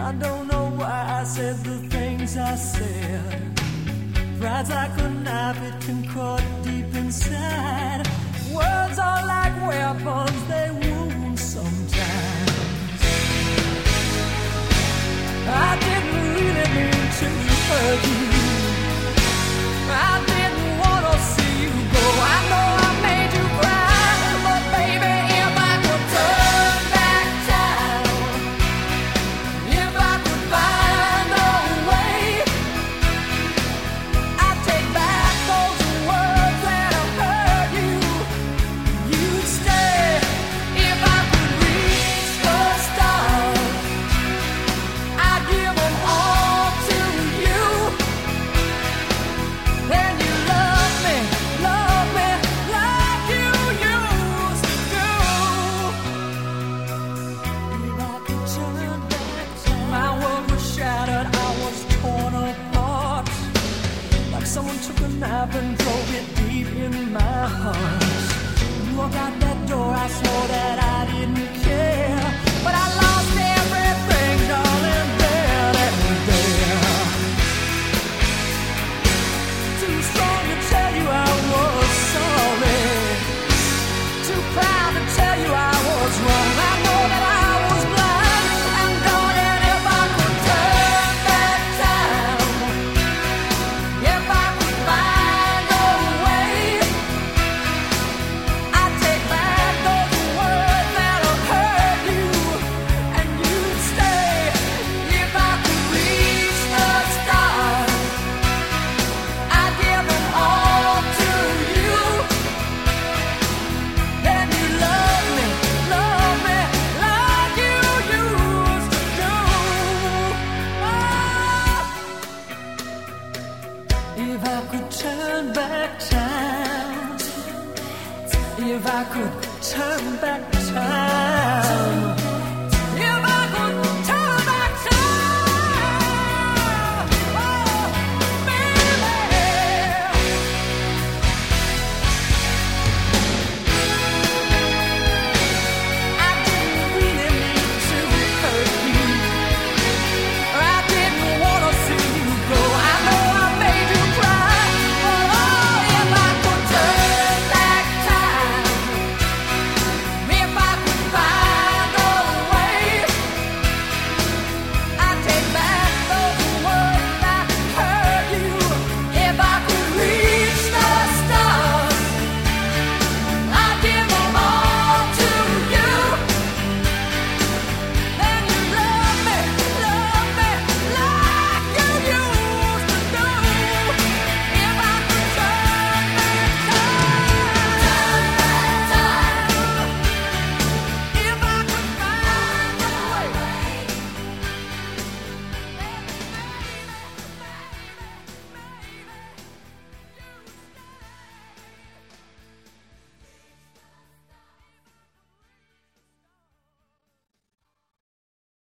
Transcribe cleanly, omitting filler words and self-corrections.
I don't know why I said the things I said. Pride's like a knife, it can cut deep inside. Words are like weapons, they wound sometimes. I didn't really mean to hurt you. I didn't want to see you go. I know I made you cry, but baby, if I could turn back time, if I could find a way, I'd take back those words that have hurt you. You'd stay if I could reach the stars. I'd give them all to you. Then you love me like you used to do. If I could turn back time, my world was shattered, I was torn apart. Like someone took a knife and drove it deep in my heart. You walked out that door, I swore that I didn't care, but I lost everything, darling, there and there. Too strong to tell you I was sorry, too proud to tell you I was wrong. I know that I was blind, and darling, if I could turn back time, if I could find a way, I'd take back those words that have hurt you, and you'd stay if I could reach the stars. I'd give them all to you. Then you love me like you used to do. If I could turn back time, if I could turn back